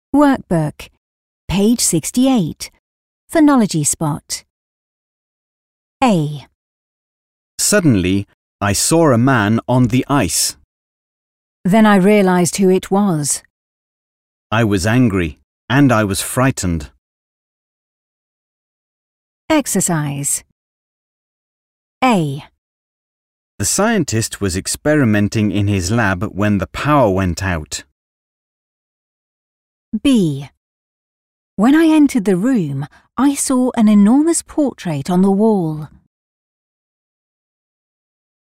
Workbook, page 68, Phonology Spot. A. Suddenly, I saw a man on the ice. Then I realised who it was. I was angry and I was frightened. Exercise. A. The scientist was experimenting in his lab when the power went out. B. When I entered the room, I saw an enormous portrait on the wall.